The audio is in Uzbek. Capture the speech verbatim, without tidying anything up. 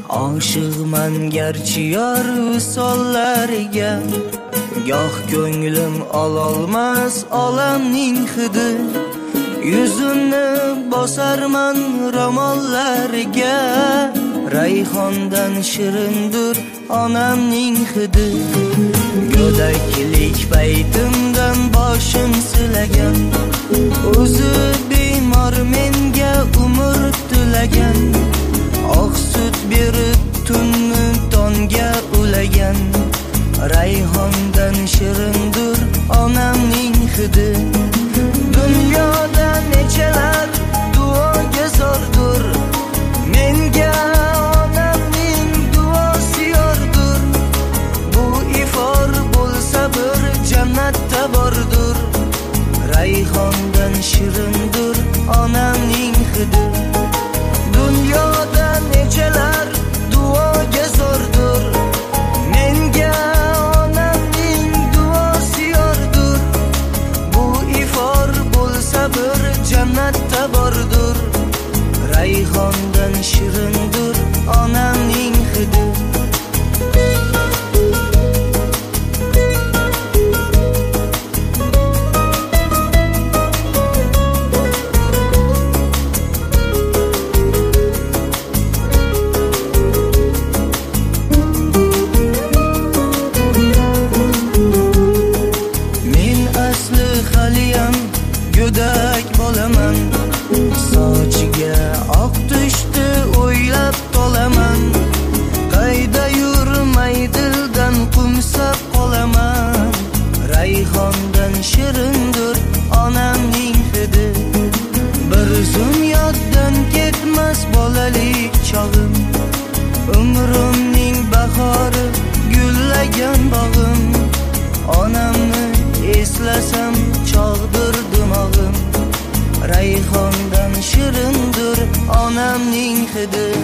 Oshiqman garchi yor visollariga, goh ko'nglim ololmas olamning hidi. Yuzimni bosarman romollariga, rayhondan shirindir onamning hidi. Go'daklik paytimdan boshim silagan, o'zi bemor menga umr tilagan. Oq sut berib tunni tonga ulagan, rayhondan shirindir onamning hidi. Dunyoda nechalar duoga zordur, menga onamning duosi yordur. Bu ifor bo'lsa bir jannatda bordur, rayhondan shirindir onamning hidi. Dunyoda nechalar duoga zordur, menga onamning duosi yordur. Bu ifor bo'lsa bir jannatda bordur, rayhondan shirindir onamning hidi. Go'dak bolaman, sochiga oq tushdi o'ylab tolaman. Qayda yurmay dildan qumsab qolaman, rayhondan shirindir onamning hidi. Bir zum yoddan ketmas bolalik chog'im, umrimning bahori gullagan bog'im. Onamni eslasam chog'dir dimog'im, rayhondan shirindir onamning hidi.